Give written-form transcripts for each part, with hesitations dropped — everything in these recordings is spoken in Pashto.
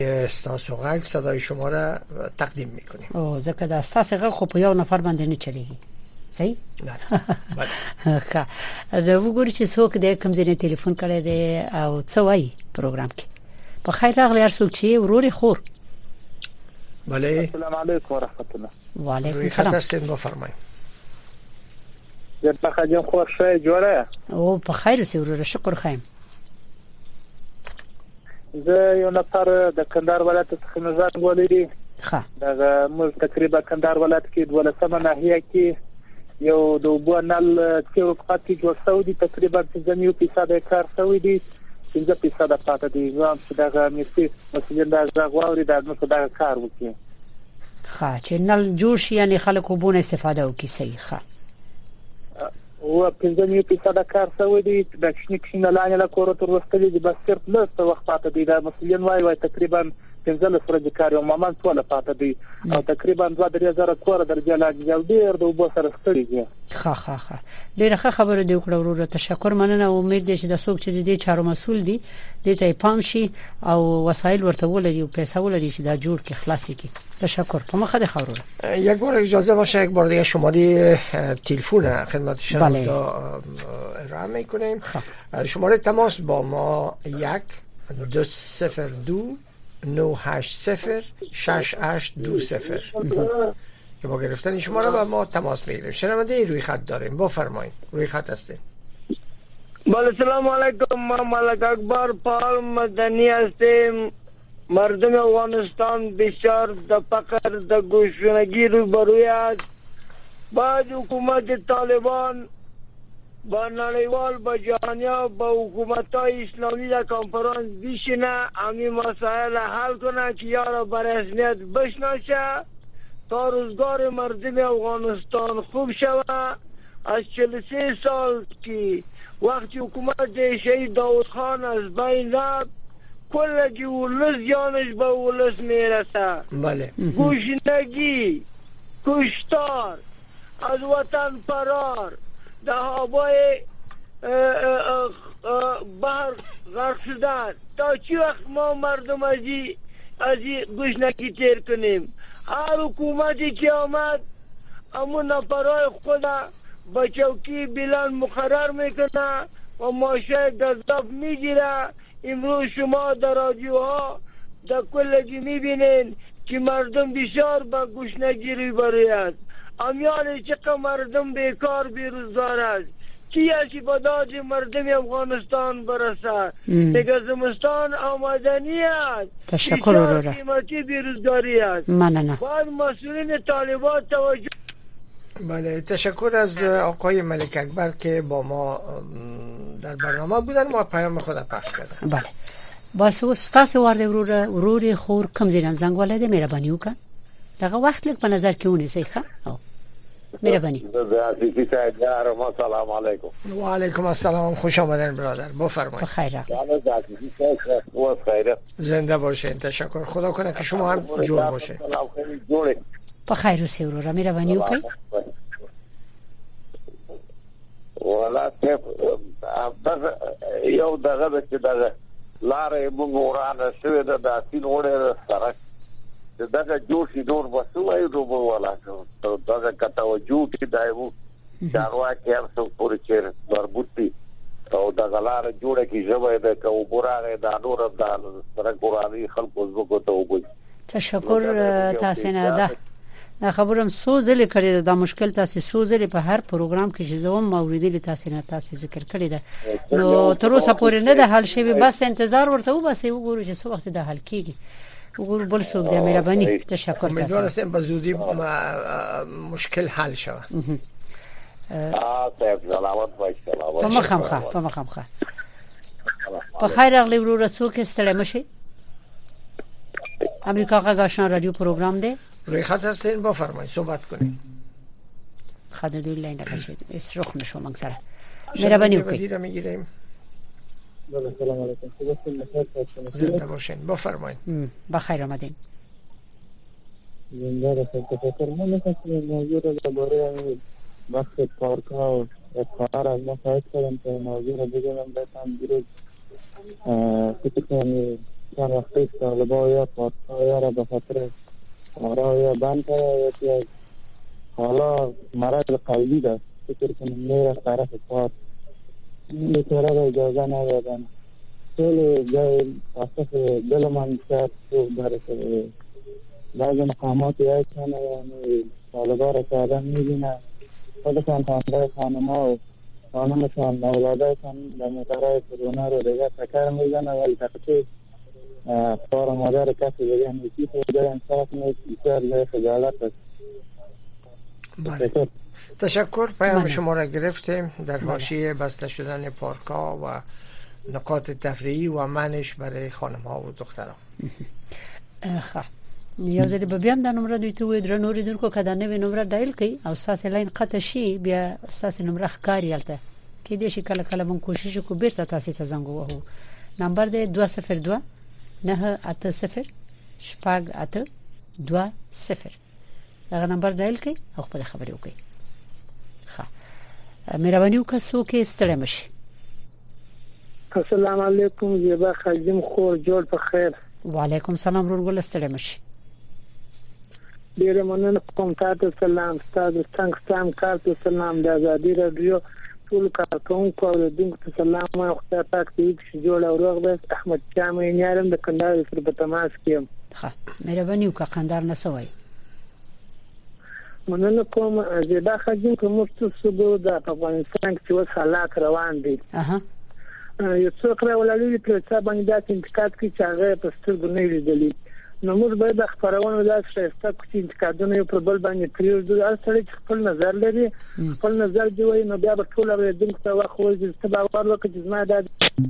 استاسو غږ صدای شما را تقدیم میکنیم. او ځکه دا استاسو غږ خو په یو نفر باندې نه چلیږي. صحیح؟ نه. ښه. دا وګورئ چې څوک دې کوم ځای ټلیفون کړی دی او څه وایي پروګرام کې. په خیر راغلی هر څوک چې ورور خور. بله. السلام علیکم ورحمت الله. و علیکم روی السلام. خط هستین بفرمایید. زه په خاجم خور شه جوړه. او په خیر اوسې ورور، شکر خایم. زه یو نفر د کندهار ولایت څخه نظر ولري. ښه. دا موږ تقریبا کندهار ولایت کې 12مه ناحیه کې یو د وبو نل چې وقفات کې جوړ شوی دی، تقریبا 5% کار شوی دی، 5% پاتې دی. زه هم دا مېسي مسؤلیت دا غواړي دا نو دا کار وکړي. ښه چې نل جوړ شي یعنی خلکو بونه استفاده وکړي. صحیح. ښه. او 5% کار شوی دی، د کښنه لاندې لا کور تر وستلې دی، بس صرف له وخت پاتې دی. دا مسؤلیت وای تقریبا 15 ورځې کار یو مامان ټول پاتې دی او تقریبا 2-3000 کور درجه لا ډیر د وبو سره ستړي دي. ښه. ډیره ښه خبره دی وکړه ورور، تشکر مننه. امید دي چې د څوک چې د چارو مسول دي د ته پام شي او وسایل ورته ولري او پیسې ولري چې دا جوړ کې خلاصي کی. تشکر. په مخه د خبرو. یک بار اجازه باشه یک بار دیگه شماره تلفن خدمت شما ارائه میکنیم. شماره تماس با ما 1-202 980 6820 که با گرفتن شما را با ما تماس میگیریم. شنونده روی خط داریم، بفرمایید. روی خط هستید. بله سلام علیکم. ما ملک اکبر پال مدنی هستیم. مردم افغانستان بسیار د فقر د گوشنگی روبروی است. بعد حکومت طالبان با نړیوال با جهانیا با حکومت‌های اسلامی در کنفرانس بشینه، همین مسائل حل کنه که یارا بر رسمیت بشناسه تا روزگار مردم افغانستان خوب شود. از 43 سال که وقتی حکومت شهید داود خان از بین رفت، کلگی ولس جانش به ولس میرسه. بله. گوشنگی، کشتار، از وطن فرار، در هوای بحر غرق شدن. تا چی وقت ما مردم از این گوشنگی تیر کنیم؟ هر حکومتی که آمد امون نفرهای خود با چوکی بلند مقرر میکنه و ماشه گذاف میگیره. امروز شما در رادیوها در کلگی میبینین که مردم بسیار با گوشنگی روبروی است. امیال چقدر مردم بیکار بیروزگار است. کی اسی بداد مردم افغانستان برسد؟ دیگه زمستان آمدنی است. تشکر ورور. قیمتی بیروزگاری است. مننه. باید مسئولین طالبان توجه. بله، تشکر از آقای ملک اکبر که با ما در برنامه بودن. ما پیام خود پخش کردن. بله. بس استاسو ورده ورور خور کم زیرم زنگ ولده مهربانی وکړه. دغه وخت لږ په نظر کې ونیسئ. ښه. او مهربانی. سلام علیکم. و علیکم السلام. خوش آمدین برادر، بفرمایید. بخیر. زنده باشین. تشکر. خدا کنه که شما هم جور باشین. بخیر اوسئ ورور، مهربانی وکړئ. ولا یو دغه چې دغه لارې موږ ورانه شوې ده، د سین وړه سره دغه جوړ شي نور وسوي روبو ولا دغه توجه کې دایو چارواکي هم څو پورې چیر مربوطي او دغه لار جوړه کې ژوي د کو براغه د نور د سره ګوراني خلکو زوګو ته وګوري. تشکر. تاسو نه دا خبرم سوزل کړی دا مشکل تاسو سوزل په هر پروګرام کې چې زوم موریدل تاسو نه تاسو ذکر کړی دا نو تر اوسه پورې نه د حل شوی، بس انتظار ورته وباسي وګورو چې څه وخت د حل کیږي. وګورو بل څوک د مهرباني. تشکر. امیدوارم به زودی مشکل حل شود. سلامت باشئ. په مخه. په خیر اغلی ورور څوک ستړی مشي. امریکا غږ آشنا رادیو پروگرام ده. روی خط هستین، بفرمایید صحبت کنید. خط دوی لاین نکشید. اس رخ نشو مگذره. مهربانی وکړئ. میگیریم. سلام علیکم. زنده باشین. بفرمایید. بخیر آمدین. زنده باشید. تشکر. من می‌خواستم موضوع را درباره بخش پارک‌ها و افتخار از ما خواهش کردم که موضوع را بگم. بهتون دیروز فکر کنم در وقتی طالبا یا پاسا را به خاطر آرا یا بند یا حالا مرض قلبی داشت فکر کنم میره طرف پاس بیچاره را اجازه ندادن خیلی جای اصف دل من کرد تو برسه بعض مقاماتی هستن یعنی طالبا را که آدم میبینه خودشان خانده خانما و خانمشان اولادهشان در مقرای کرونا رو دیگه تکر میزنه ولی تقصیر کار مادر کسی دیگه نیکی خودی انصاف نیست بسیار جای خجالت است. بله. تشکر. پیام شما را گرفتیم. در حاشیه بسته شدن پارک‌ها و نقاط تفریحی و منش برای خانم‌ها و دختران. خب یو ځل به بیا د نمبر دوی ته وې در نورې دونکو کده نوې نمبر ډایل کړئ او تاسو لاین قطع شي بیا تاسو نمبر ښکاری الته کې دې شي کله کله مون کوشش کو بیرته تاسو ته زنګ وهو. نمبر دې 202 980 شپږ 820 دا نمبر ډایل کړئ او خپل خبرې وکړئ. ښه مهرباني وکړئ څوک ستړي مشي. السلام علیکم زیبا خادم خور جوړ په خیر. وعلیکم السلام ورګل ستړي مشي. ډیر مننه کوم تاسو سلام تاسو څنګه کارته سلام د ازادي رادیو ټول کارکونکو او دونکو سلام او خدای پاک دې چې جوړ او روغ به احمد جامع نیارم د کندهار سره په تماس کې. ها مهرباني وکړه قندار نه سوای. مننه کوم زیبا خادم کوم څه د افغانستان کې اوس حالات روان دي. یو څو کړه ولالي په څه باندې د انتقاد کې چې هغه په سترګو نه لیدلې. نو موږ باید د خبرونو د شایسته کوچ انتقادونه یو پر بل باندې پریږدو. اصلي خپل نظر لري خپل نظر دی وای نو بیا به ټول اوریدونکو ته واخوي چې تباور وکړي چې زما د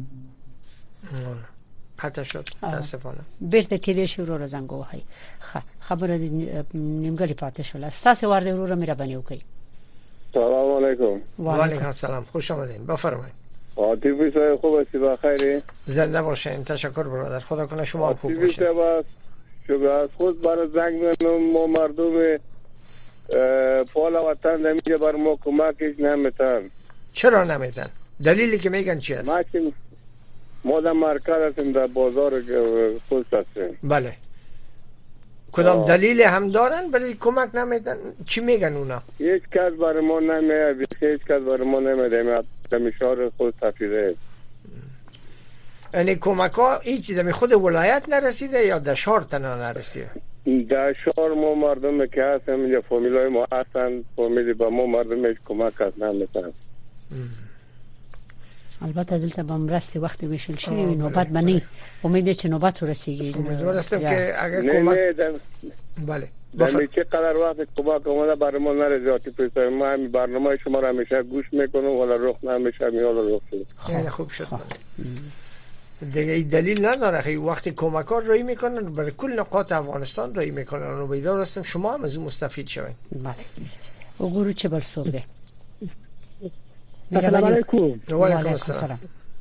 قطع شد متاسفانه. بیرته کلی شروع را زنګ وهي. خبره نیمګړی پاتې شول. تاسو ورته ورو مهرباني وکړئ. سلام علیکم. و علیکم السلام. خوش آمدین. بفرمایید. عاطفی صاحب خوب هستی بخیری؟ زنده باشین. تشکر برادر. خدا کنه شما خوب باشین. عاطفی صاحب شکر از خود برای زنگ میزنم. ما مردم پول وطن نمیگه بر ما کمکش نمیتن. چرا نمیتن؟ دلیلی که میگن چی است؟ ما در مرکز هستیم در بازار خود هستیم. بله. کدام دلیل هم دارن ولی کمک نمیدن؟ چی میگن اونا؟ هیچ کس برای ما نمیاد. هیچ کس برای ما نمیاد. دمیشار خود تفیده. یعنی کمک ها هیچ دمی خود ولایت نرسیده یا در شهر تنها نرسیده؟ در شهر ما مردم که هستن یا فامیل های ما هستن فامیلی با ما مردم هیچ کمک هست نمیتن. البته دلته به مرستی وقتی وشل شي نوبت بنی امید چې نوبت ورسیږي. امیدوار هستم که اگر کمک بله در چه قدر وقت کمک اومده برای ما نرسیده. پیسای ما همین برنامه شما را همیشه گوش میکنم ولی رخ نمیشه میال رخ شد. خیلی خوب شد. دیگه این دلیل نداره که وقتی کمک ها رای میکنن برای کل نقاط افغانستان رای میکنن. امیدوار هستم شما هم از اون مستفید شوین. بله. وګورو چې بل څوک دی. السلام علیکم. و علیکم السلام.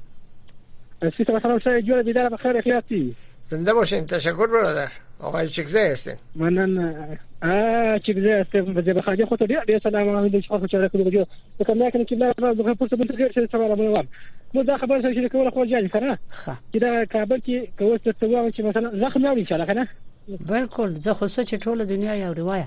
سیستم سلام شای جوړ دیدار بخیر خیاطی. زنده باشین. تشکر برادر. آقای چکزه هستین. منن چکزه هستم. به خاطر خود ډیر سلام علیکم. شکر چې راکړو. کومه کنه چې لا په پورته بل څه چې سلام علیکم. نو دا خبره چې کوله خو ځای کنه. چې دا کابل کې کوڅه ته وایي چې مثلا زخم نه انشاء الله کنه. بالکل زه خو څه چې ټول دنیا یو روایت.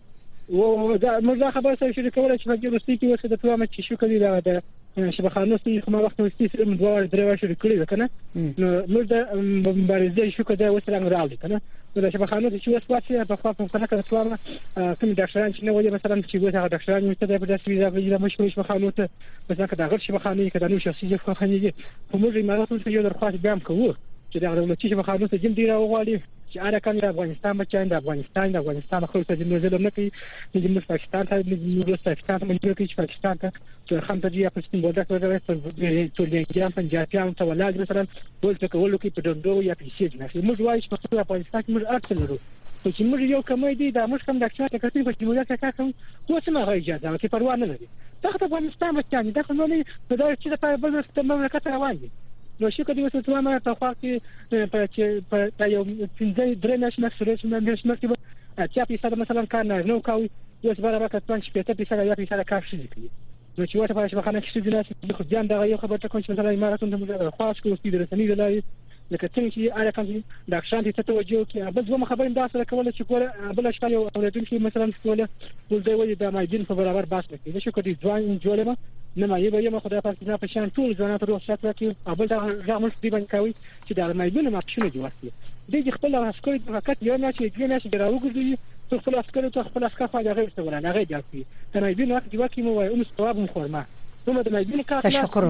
و دا موږ خبره چې کوله چې په روسي کې وسه د توامه چې شو کوي دا شبخانو سي کومه وخت وستي سره دوه درې شو کړی کنه. نو موږ د مبارزې شو کده وسلنګ راځي کنه. نو شبخانو چې وسواسي په خوا په کنه توامه کوم ډاکټران چې نه وایي مثلا چې وایي ډاکټران چې د داسې ویزا مشکل شبخانو ته مثلا کدا غیر شبخانه کدا نو شخصي شبخانه په موږ ایماراتو ته یو درخواست بیان کوو چې دا دولتي شبخانو ته جن دی راوغالي چې اړه کوي د افغانستان بچان د افغانستان خلکو ته د ظلم نه کوي د پاکستان ته د پاکستان مجبور کوي چې پاکستان ته خام ته یا پښتون بوده کوي ټول دنیا پنجابیان ته ولادت مثلا ولته کولو کې په دندو یا پیسې نه موږ وایو چې په افغانستان کې موږ اړتیا لرو چې موږ یو کومې دي دا موږ کوم ډاکټر ته کوي چې موږ ته کوم اوس نه راځي اجازه چې پروا نه لري دا د افغانستان بچان دا خو نه دا چې د بل مملکت روان دي. نو شي کدي وسه توامه په خوا کې په یو پنځه درې نشمه سره نشمه کې چې په مثلا کار نه نو کوي یو څه برابر کټان چې په پیسه یا پیسه کار شي کوي. نو چې وته په شبخانه کې څه دي خو ځان دا یو خبره کوم چې مثلا اماراتون ته خاص کوي د رسنۍ دلای لکه څنګه چې اړه کوم ډاکټران ته توجه کوي بل زما خبرې دا سره کوله چې ګوره بل اشکال یو اوریدونکو مثلا کوله ولدی وي د مایدین په برابر باس کوي چې کدي ځوان جوړه نه ما یې به خدای پاک نه پښان ټول ځوانان په روښت راکړي ابل دا غامل دی باندې کوي چې د مایدین ماکشنه جوړي د خپل عسکري فقط یو نه چې دې نه چې دراوګږي ته خپل عسکري ته خپل عسکر خو دا غیر څه ولا نه غیر دی ته مایدین وخت دی وکي مو وای ثواب مخورما ثم د مایدین کار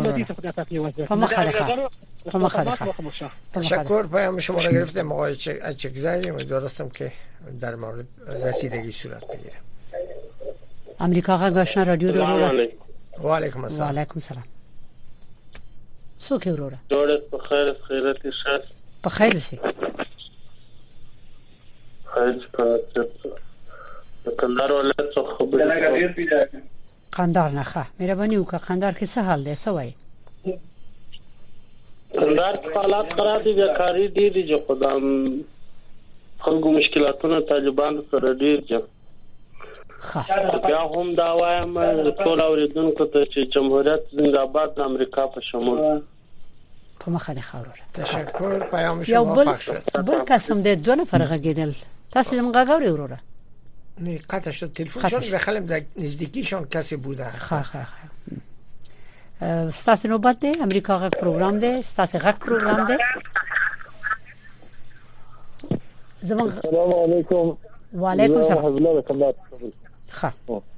تشکر پیام شما را گرفتم آقای چکزایی. امیدوارم که در مورد رسیدگی صورت بگیره. امریکا غږ آشنا رادیو دروره. و علیکم السلام. و علیکم السلام. څوک وروره؟ جوړه په خیر خیرت شه. په خیر سي. خیر په کندهار ولایت څخه خبرې. قندار نه ښه مهرباني وکړه. قندار کې څه حال دی څه وایي؟ قندار حالات خراب دي بیکاری دي چې خدام خلکو مشکلاتونه طالبان سره ډیر دي. بیا هم دا وایم ټول اوریدونکو ته چې جمهوریت زنده باد د امریکا په شمول. په مخه د خاور. تشکر پیام شما پخش شد. بل قسم دې دوه نفر غږیدل. تاسو زموږ غاوري وروره. نه قطع شد تلفنشون بخلم در نزدیکیشان کسی بوده. ستاسو نوبت ده امریکا غږ پروګرام ده ستاسو غږ پروګرام ده. السلام علیکم. وعلیکم السلام. ښه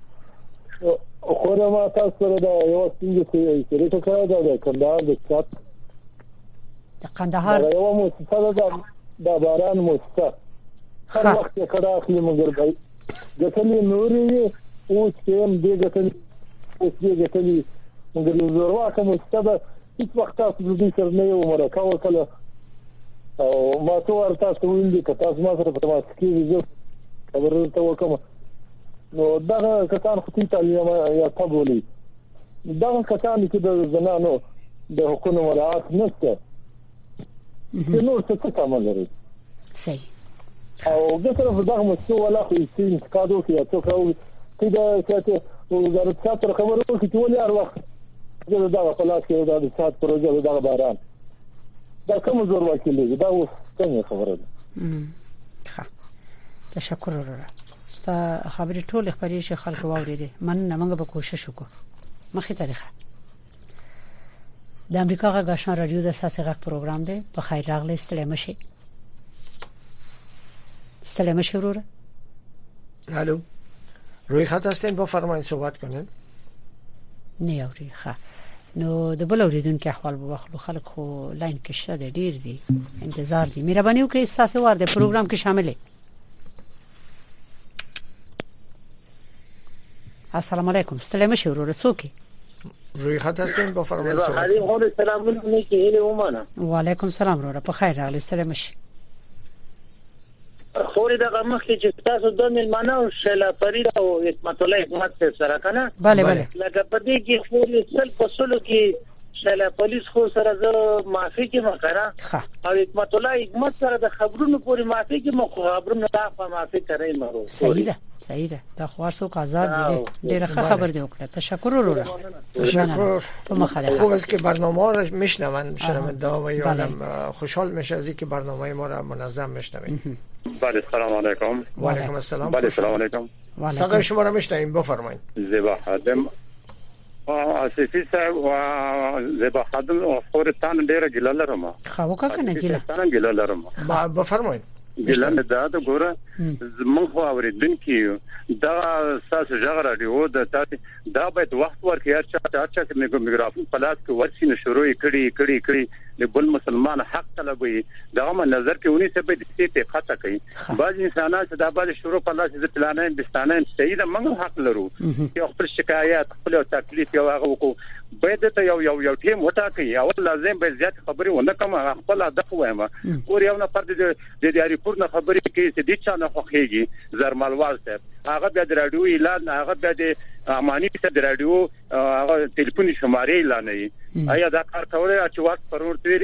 خو ما تاسو سره دا یو څنګه چې شریک کړه دا کندهار د چات د کندهار یو مؤسسه دا باران مؤسسه هر وخت کړه اخلي مګر بای ګټلې نورې او چې دې ګټلې او دې ګټلې مګر زوروا کوم مؤسسه هیڅ وخت تاسو د دې سره نه یو مرکه وکړه او ما ته ورته ویل چې تاسو ما سره په تماس کې وځو خبرو ته وکم نو دا کسان خو تعلیم یا تبولي دا کسان چې د زنانو د حقوقو مراعات نشته نو څه کوم لري صحیح او د طرف دغه مستوى ولا خو چې انتقادو کې تاسو کوو چې دا چې وزارت ساتره خبرو کې ټول هر وخت دا په لاس کې دا د سات پروژه دا باران دا کوم زور وکیل دا اوس څنګه خبره ده. ښه تشکر وروره. ستا خبرې ټول خبرې چې خلک واورېدي من موږ به کوشش وکړو مخې تاریخ د امریکا غږ آشنا رادیو د اساسي غږ پروګرام دی. په خیر راغلی. سلام وروره. الو روی خط هستین بفرمایید صحبت کنین. نه اوري ښه نو د بل اوریدونکو احوال به واخلو. خلک خو لاین کې شته ډیر دي انتظار دي. مهرباني وکړئ تاسو ورته پروګرام کې شامل. السلام علیکم. سلام وروره. څوک روی خط هستین بفرمایید صحبت. علیکم السلام علیکم هله ومانه. وعلیکم السلام وروره. په خیر راغلی. سلام شي. خوري دغه مخکې چې تاسو د ملمانو شلا فرید او حکمت الله حکمت سره کنه. bale bale. لکه په دې کې خوري سل په سلو کې شلا پولیس خو سره د معافي کې مخره او حکمت الله حکمت سره د خبرونو پوری معافي کې مخابرونو دا په معافي کوي مرو. صحیح ده دا خو څوک آزاد دي. ډیره خبر دی وکړه. تشکر وروره. تشکر. خوب است که برنامه را میشنون شنونده و یادم خوشحال میشه از اینکه برنامه ما را منظم میشنویم. بله سلام علیکم. و علیکم السلام. بله سلام علیکم. صدای شما را میشنویم بفرمایید. زیبا خادم آصفی صاحب و زیبا خادم خورتان ډیره ګیله لرم. خو کنه ګیله لرم. بفرمایید. ګیله نه دا د ګوره زمون خو اوریدونکو دا ساس جغرا دی او دا باید وخت ورکړي چې میکروفون پلاس کې ورسینه شروع کړي د بل مسلمان حق طلبوي دا ما نظر کې ونی څه به دې ته خطا کوي. بعض انسانان چې دا بعد شروع پلاس د پلانین بستانین سید موږ حق لرو چې خپل شکایت خپل تکلیف یو هغه وکړو باید ته یو ټیم وټا کوي او لازم به زیات خبري ونه کوم خپل هدف وایم او یو نفر د ریپورت نه خبري کوي چې د چا نه خوخيږي زرمالوال صاحب هغه د رادیو اعلان هغه د اماني د رادیو هغه ټلیفون شمارې اعلان نه ایا دا کار کولای چې وخت پرورت ویلي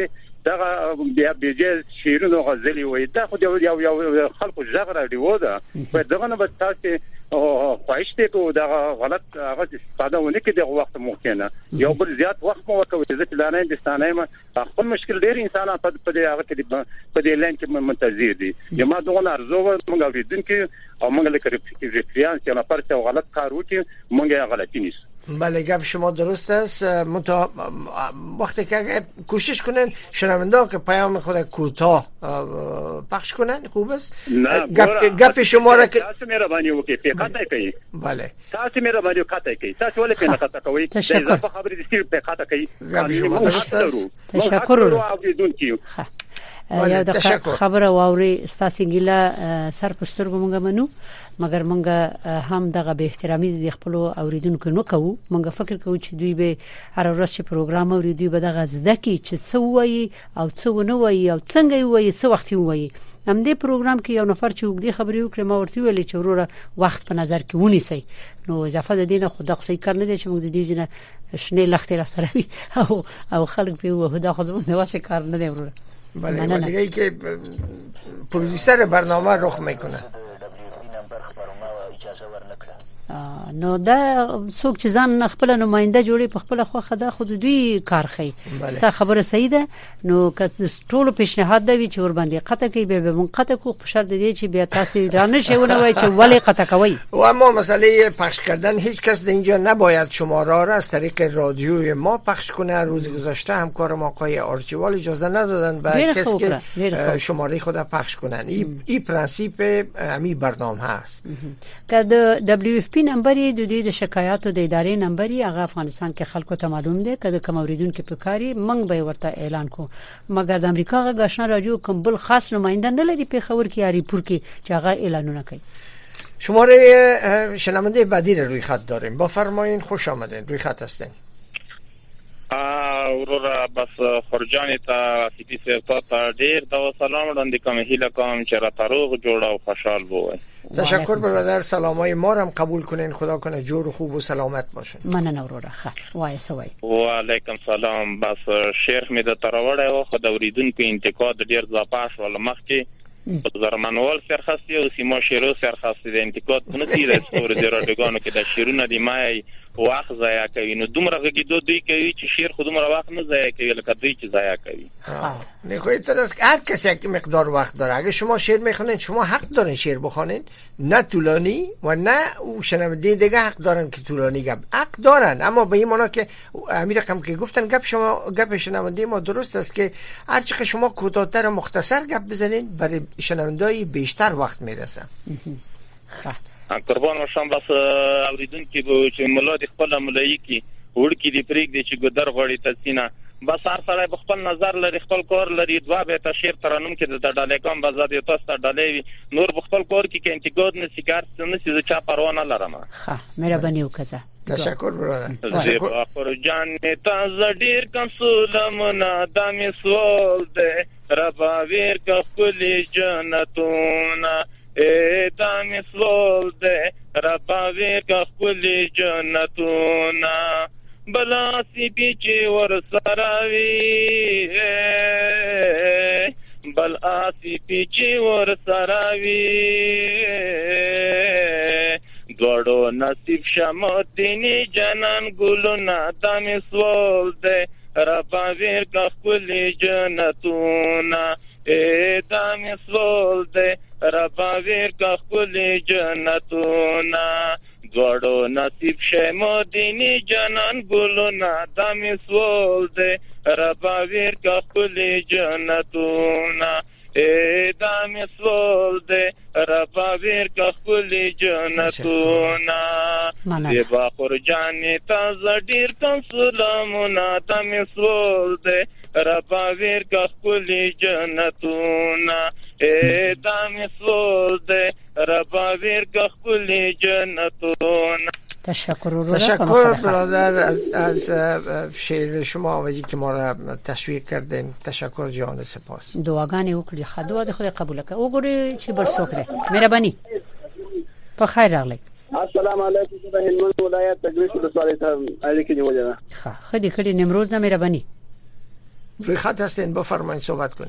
دا بیا بيجه شیرونو غزلی وای دا خو یو خلکو ژغره دی و دا په دغه نه به تاسو خواهشته کو دا غلط هغه استفاده ونه کې د وخت ممکنه یو بل زیات وخت مو وکوي ځکه لانه هندستانه ما خپل مشکل ډیر انسانان په دې هغه کې په دې لاین کې منتظر دي جما دغه ارزو موږ اوریدونکو او موږ لکه ریفرنس یا پرته غلط کار وکړي موږ غلطی نیست. بله گپ شما درست است. وقتی که کوشش کنن شنونده که پیام خود کوتاه پخش کنن خوب است. گپ شما را که تاسو مهرباني وکړئ په خاطر کوي. بله تاسو مهرباني وکړئ کوي تاسو ولې په خاطر کوي دا اضافه خبرې دي په خاطر کوي. گپ شما درست است. تشکر. یو د خبره واوري ستاسو ګیله سر پستر کومګه منو مګر مونږه هم دغه به احترامي د خپل اوریدونکو نو کوو. مونږ فکر کوو چې دوی به هر ورځ چې پروګرام اوریدي به دغه زده کی چې څه وایي او څه ونه وایي او څنګه وایي څه وخت وایي. هم دې پروګرام کې یو نفر چې وګړي خبرې وکړي ما ورته ویل چې وروره وخت په نظر کې ونیسي. نو اضافه د دینه خود خصوصي کار نه دي چې موږ د دې ځنه شنه لختې را سره وي او خلک په وحده خو زموږ واسه کار نه دی وروره. بله و دیگه ای که پرودوسر برنامه رخ میکنه نو دا څوک چې ځان خپل نماینده جوړي په خپل خوخه ده خود دوی کار کوي. څه خبره صحیح ده. نو که ټول پیشنهاد دی چې ور باندې قطع کوي به مون قطع کو په شرط دی چې بیا تاسو رانه شونه وای چې ولی قطع کوي. و اما مسئله پخش کردن هیچ کس در اینجا نباید شماره را از طریق رادیوی ما پخش کنه. روز گذشته همکار ما آقای آرچیوال اجازه ندادن به کسی که شماره خود پخش کنن. این پرنسیپ امی برنامه هست. که د WFP نمبر د شکایاتو د ادارې نمبر هغه افغانستان کې خلکو ته معلوم دی. کله کوم اوریدونکو په کاری منګ به ورته اعلان کو. مګر د امریکا غ آشنا رادیو کوم بل خاص نماینده نه لري په خبر کې یاري پور کې چې هغه اعلانونه کوي. شماره شنونده بعدی روی خط داریم. بفرمایید. خوش آمدین. روی خط هستین. ورور بس خرجانی ته سیتی سرتا ته ډیر د سلام وړاندې کوم هیله کوم چې را تروغ جوړ او خوشحال بوئ. تشکر برادر. سلامای ما هم قبول کنین. خدا کنه جور خوب و سلامت باشین. مننه وروره. وای سوای. و علیکم سلام. بس شیخ می د تروړې او خدای اوریدونکو انتقاد ډیر ځپاش ول مخ کې زرمنوال سرخستی او سیما شیرو سرخستی د انتقاد نه تیر ستور د رادیوګانو کې د شیرونه دی مای وخت ضایع کوي. نو دومره غږی دوی کوي چې شیر خودمره وخت نه ضایع کوي لکه دوی چې ضایع کوي. نه خو درست هر کسی یک مقدار وقت داره. اگه شما شعر میخونید شما حق دارین شعر بخونید، نه طولانی و نه او شنونده دیگه حق دارن که طولانی گپ حق دارن. اما به این معنا که امیر رقم که گفتن گپ شنونده ما درست است که هر چقدر شما کوتاه‌تر و مختصر گپ بزنید برای شنونده‌ای بیشتر وقت میرسه. قربان شم. بس اوریدونکو به چې ملاد خپل ملایکی ورکی دی پریک دی چې ګدر غړی تسینه بس هر سره خپل نظر لري خپل کار لري دوا به تشیر ترانم کې د ډالېکام بازار یو تاسو ډالې نور خپل کار کې انتقاد نه سیګار نه سیزه چا پروا نه لرم. ها مهرباني وکړه. تشکر برادر. تشکر جان ته زډیر کنسولمنا د مسول ده ربا ویر کا خپل جنتونه دا مسول ده ربا ویر کا خپل جنتونه بلا سی پیچی ور سراوی بل آسی پیچی ور سراوی دوڑو نصیب شمتینی جنان گلونا دامی سوال ده ربا ویر کا خپل جنتونا دامی سوال ده ربا ویر کا خپل جنتونا دوڑو نصیب شمو دینی جنان گلونا دامی سوال ده ربا ویر کا خپل جنتونا دامی سوال ده ربا ویر کا خپل جنتونا دیبا خورجانی تازه ډیر کم سلامونا دامی سوال ده ربا ویر کا خپل جنتونا دامی سوال ده ربا ویر کا خپل جنتونا. تشکر برادر از شعر شما و که ما را تشویق کردین. تشکر جان سپاس. دعاګانې وکړي خدای دې خدای قبول کړي. وګورئ چې بل څوک دی. مهرباني په خیر راغلی. السلام علیکم. د هلمند ولایت تګریش ولسوالۍ ته اړیکې نیولې ده. ښه خدي کړي نمروز نه مهرباني. روی خط هستین بفرمایید صحبت کنید.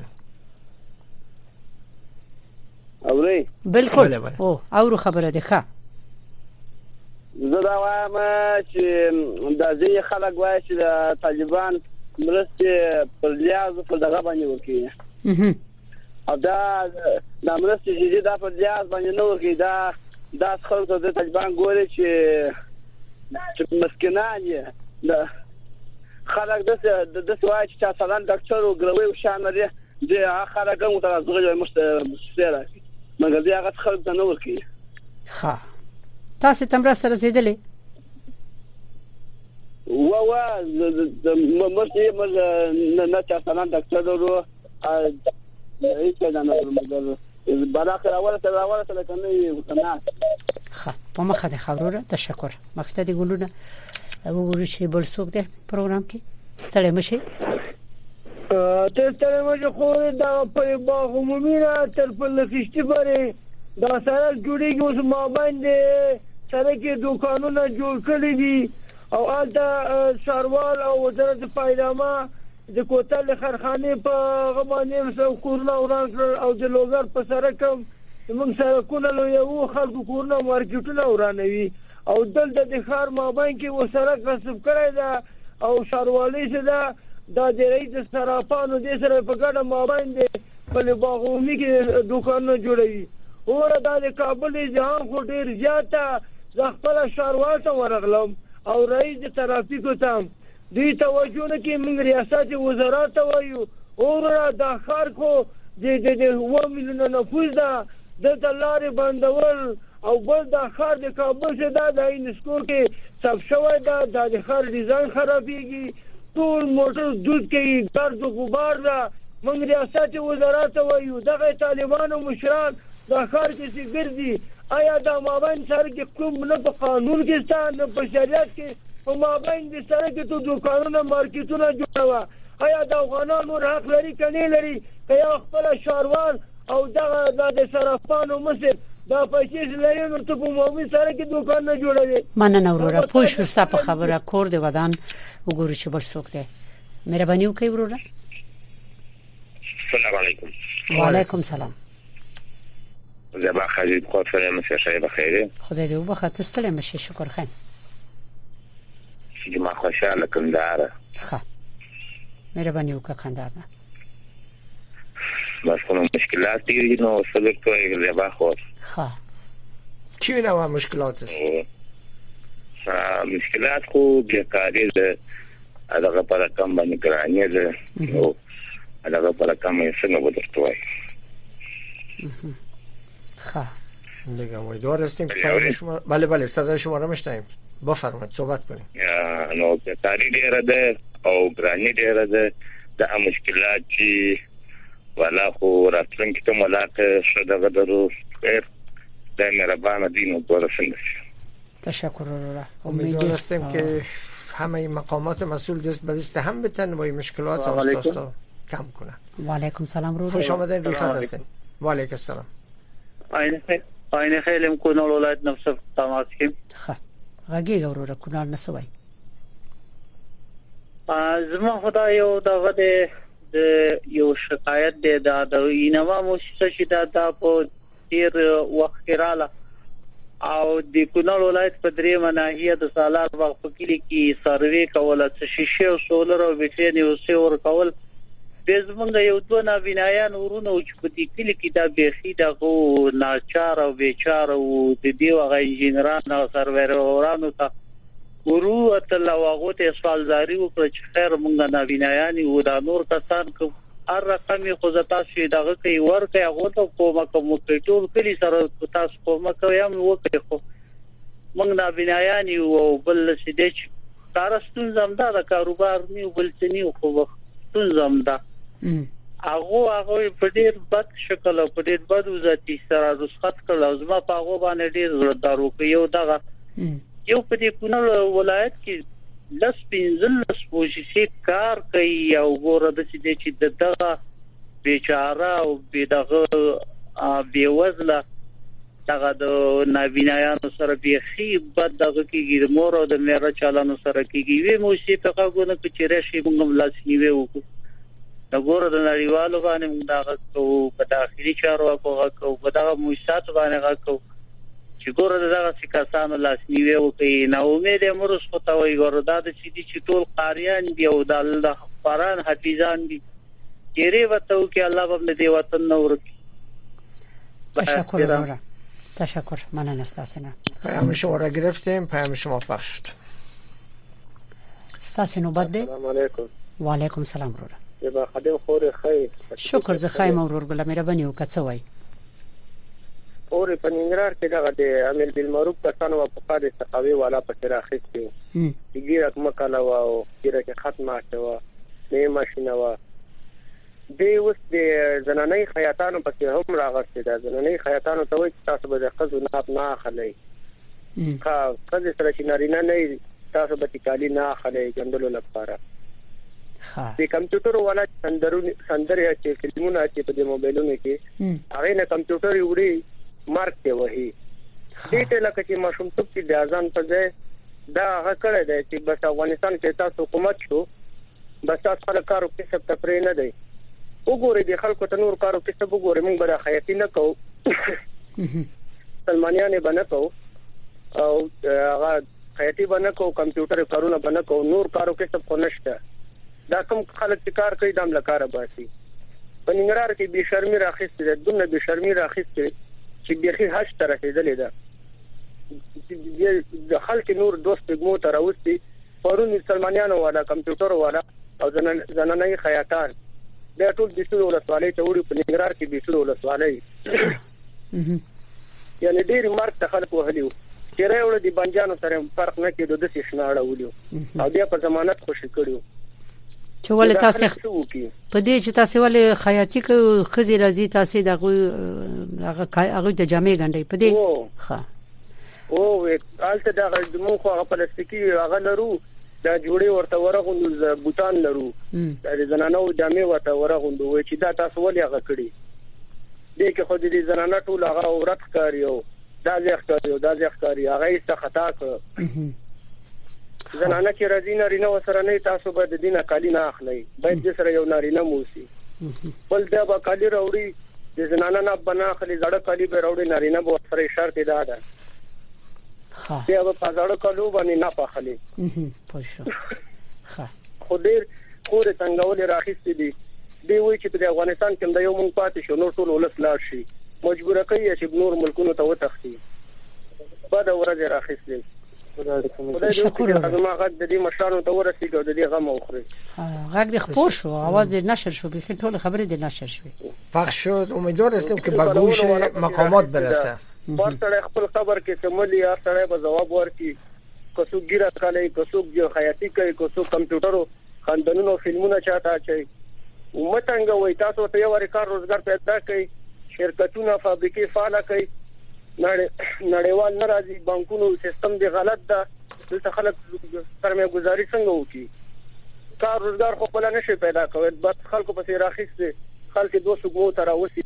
اوري بالکل. بله بله. او اورو خبره ده ښه. زه دا وایم چې د ځینې خلک وایي چې د طالبان مرستې پر لیاز په دغه باندې ورکوي او دا د مرستې چې دا پر لیاز باندې نه ورکوي دا خلک د طالبان ګوري چې مسکینان یې د خلک د وایي چې مثلا ډاکټر او ګروي او شان لري د خلک هم تر ازغه مستسره مګر دا هغه خلک ته نه ورکوي. ښه تاسو تمره سره رسیدلې د مرستې نه چې مثلا ډاکټر ورو هیڅ نه مګر بالاخره اوله سره کنه ښه په مخه د خبرو تشکر مخته دي ګلونه وګورئ چې بل څوک ده پروګرام کې ستړي مشه ته ستړي مشه خو دا په باغ عمومي تر په لخشتي پرې دا سره جوړیږي اوس ما باندې سره کې دکانونه جوړ کړی دي او البته شاروال او وزارت پایدامه د کوتل خرخانه په غوانې سره کورونه وران کړ او د لوګر په سره کوم موږ سره کونه له یو خلکو کورونه مارکیټونه ورانوي او دلته د ښار مابین کې وسره غصب کړی دا او شاروالي سره دا د رئیس صرافانو د سره په ګډه مابین دي په باغومي کې دکانونه جوړوي اور دا د کابل ځان خو ډیر زیاته ځخپل شاروال ته ورغلم او رئیس ترافیکو ته دوی توجه نه کوي. موږ ریاست وزارت ته وایو اور دا خار خو د 1 میلیون نفوس ده د لارې بندول او بل دا خار د کابل څخه د انسکو کې ثبت شوی دا د خار ډیزاین خرابېږي ټول موټر دود کوي ګرد او غبار ده. موږ ریاست وزارت ته وایو دغه طالبانو مشران دا خار کې چې ګرځي آیا دا مابین سره کې کوم نه په قانون کې ستان نه په شریعت کې په مابین دي سره کې تو دکانونه مارکیټونه جوړوا آیا دا افغانانو حق لري کني لري کیا خپل شاروال او دا د صرافانو مصر دا پیسې لري نو ته په مابین سره کې دکانونه جوړوي. مننه وروره پوه شو ستاسو خبره کور دی ودان وګورئ چې بل څوک دی. مهرباني وکړئ وروره. السلام علیکم. وعلیکم سلام. زبا خالد خاطر مسیح بخیر. خدای دې وبخښه ستړي مشه شکر خان. چې ما خوشاله کنداره. ښه مهرباني وکړه کنداره. بس کوم مشکلات دي نو څه کوي زبا خو. ښه چی نوع مشکلات است؟ مشکلات خو بیکاری ده هغه پر کم باندې ګرانې ده نو هغه پر کم یې څنګه ودرتوي. ښه دیگه امیدوار هستیم که شما بله صدای شما رو میشنویم بفرمایید صحبت کنید. نو بیکاری ډیره ده او ګرانې ډیره ده د مشکلات چې ولا خو راتلونکي ته ملاقات شته درو خیر د مهربان دین او ورسنده. تشکر وروره. امیدوار هستیم که همه مقامات مسئول دست به دست هم بتن و این مشکلات رو کم کنن. و علیکم سلام وروره. خوش آمدید روی خط هستین. و علیکم السلام. آینه خیلی کونال ولایت نفس تماس کیم. خب غږی وروره کونال نسوي. زما خدای یو دغه د یو شکایت دی د اینوا موسسه چې دا په ډیر وخت رااله او د کونال ولایت په درې مناهیه د سالار وقف کلی کې سروې کوله چې شیشه او سولر او بیټری نیوسي ور کول به زمونږ یو دوه نابینایان ورونه او چې په دې کلی کې دا بيخي دغه ناچار او بیچاره او د دې وغه انجنیران او سرورانو ته ورو ته واغو ته سوال زاری وکړ چې خیر مونږ نابینایان او دا نور کسان کو هر رقمي خو زتا شي دغه کوي ورته هغه ته کومه کوم ټول کلی سره تاسو کومه کوي هم وکړي خو مونږ نابینایان او بل څه دې چې کارستون زمدا د کاروبار نیو بل څه نیو خو ستون زمدا هغه په ډیر بد شکل او په ډیر بد وزتي سره رسخت کړل او زما په هغه باندې ډیر زړه یو دغه یو په دې کونل ولایت کې لس پنځلس پوزیشن کار کوي او ګوره د چې دغه بیچاره او دغه بیوزله دغه د نابینایانو سره بيخي بد دغه کېږي مور او د میرا چالانو سره کېږي وی موسی په هغه نه چې راشي موږ لاس نیوي وکړو نګور د نړیوالو باندې موږ دا غو په داخلي چارو او په دغه موسسات باندې غو چې ګور دغه سکاسانو لاسنیوي وکي نه امید امروز خو ته وي ګور دا چې ټول قاریان دی او د قرآن حفیظان دي چیرې وته کې الله په دې وطن نور تشکر تشکر ممنون است استاسنا پیام شما را گرفتیم پیام شما پخش شد استاسنا بعد السلام علیکم و علیکم السلام ورور یبا خدای خور خیر شکر زه خایم ورور ګل مهرباني وکڅوي اور په ننګرهار کې دغه د عمل بالمعروف کسانو په قاعده تقوی والا په راخستي دیګه مکاله او دیګه ختمه شوه نه ماشینه وا دی اوس د زنانه خیاطانو په هم راغسته ده زنانه خیاطانو ته وایي تاسو به د خزو نه اخلي کا خزه سره چې نارینه نه تاسو به تکالی نه اخلي ګندلو لپاره د کمپیوټر والا سندري چې فلمونه چې په موبایلونو کې هغه نه کمپیوټر وړي مارک ته وਹੀ دې ته لکه چې ماشوم ته د اذان په ځای دا هغه کړی دی چې بس افغانستان کې تاسو حکومت شو بس تاسو کارو کې څه تفریح نه دی وګورئ د خلکو ته نور کارو کې څه وګورئ موږ به خیاطي نه کوو سلمانیانه بنه کوو او هغه خیاطي بنه کوو کمپیوټر کارونه بنه کوو نور کارو کې څه نشته دا کوم خلک چې کار کوي دام لکاره باسي په ننګرهار کې به شرمي راخسته ده دونه به شرمي راخسته چې بيخي حج ته رسیدلې ده د خلک نور دوست ګمو ته راوستي پرون سلمانیانو والا کمپیوټر والا او زنانه خیاطان دا ټول د ټول ولسوالۍ ته وړي په ننګرهار کې د ټول ولسوالۍ یعنی ډېر مارک ته خلک وهلیو چې راوړل دي بنجانو سره فرق نه کېدو د شناړه ولیو او بیا په ضمانت خوشی کړیو چې ولې تاسو په دې چې تاسو ولې خیاطي کو خزي راځي تاسو دغه د جامې غنډي په دې ښه او البته دا موږ خو هغه پلاستیکي هغه لرو دا جوړي ورته ورغوندو بوتان لرو دا زنانو جامې ورته ورغوندو چې دا تاسو ولې هغه کړی دې کې خو دې زنانه ټول هغه ورت کاریو دا ځخ کاری هغه ایسته خطا کړ زنانه چې راځي نارینه وسره نه تاسو به د دینه کالی نه اخلي باید د سره یو نارینه موسی بل دا به کالی راوړي د زنانه نه بنا اخلي زړه کالی به راوړي نارینه به سره شرط ادا ده ها بیا به پزړه کالو باندې نه پخلي پښه ها خو ډیر خوري څنګه ولې راخستې دي دی وایي چې په افغانستان کې د یو مونږ پاتې شو نور ټول ولس لاړ شي مجبور کوي چې نور ملکونو ته وتښتي بعد ورځ راخستې شکر ما غږ د دې مشرانو ته ورسېږي او د دې غم اوخري غږ د خپور شو आवाज نشر شو به ټول خبرې د نشر شوې پخش شد امیدوار هستیم که به گوش مقامات برسه ورته خپل خبر کې سملی یا سره به جواب ورکړي کوڅو ګیره کالي کوڅو جو خیاطي کوي کوڅو کمپیوټرو خاندانونو فلمونه چاته چي ومتنګ وای تاسو ته یو کار روزګار پیدا کوي شرکتونه فابریکې فعال کوي نړیوال ناراضي بانکونو سیستم دی غلط ده دلته خلک سرمایه گذاري څنګه وکي کار روزګار خو په لنه شي پیدا کوي بس خلکو په راخیسته خلک دوه سګمو تر اوسي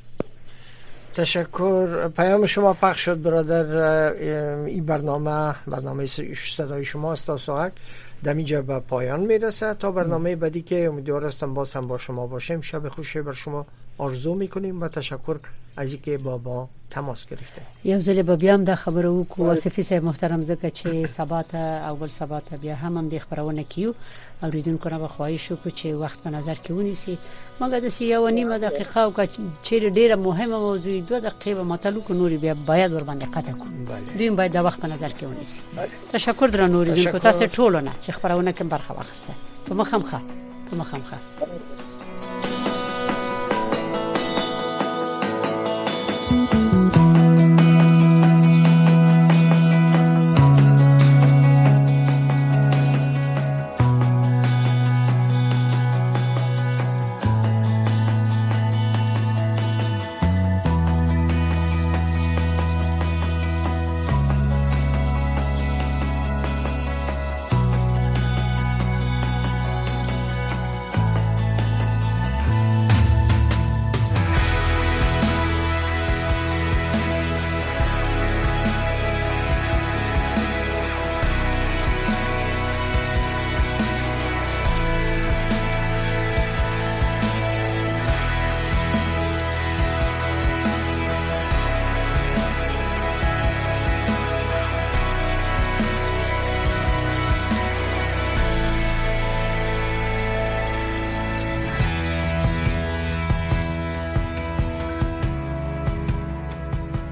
تشکر پیام شما پخش شد برادر این برنامه صدای شما است تا ساعت دمیجا به پایان میرسه تا برنامه بعدی که امیدوار هستم باز هم با شما باشیم شب خوشی بر شما آرزو میکنیم و تشکر از اینکه با تماس گرفته یو ځل به بیا هم د خبرو کو وصفي صاحب محترم زکه چې سبات اول سبات بیا هم د خبرونه کیو اوریدونکو نه خواهش وکړو چې وخت په نظر کې ونیسي مګر د یو نیمه دقیقه او چې ډیره مهمه موضوع 2 دقیقې به مطلب کو نوري بیا باید ور باندې قطع کوو دوی باید د وخت په نظر کې ونیسي تشکر درنو اوریدونکو تاسو ټول نه چې خبرونه کې برخه واخسته په مخامخه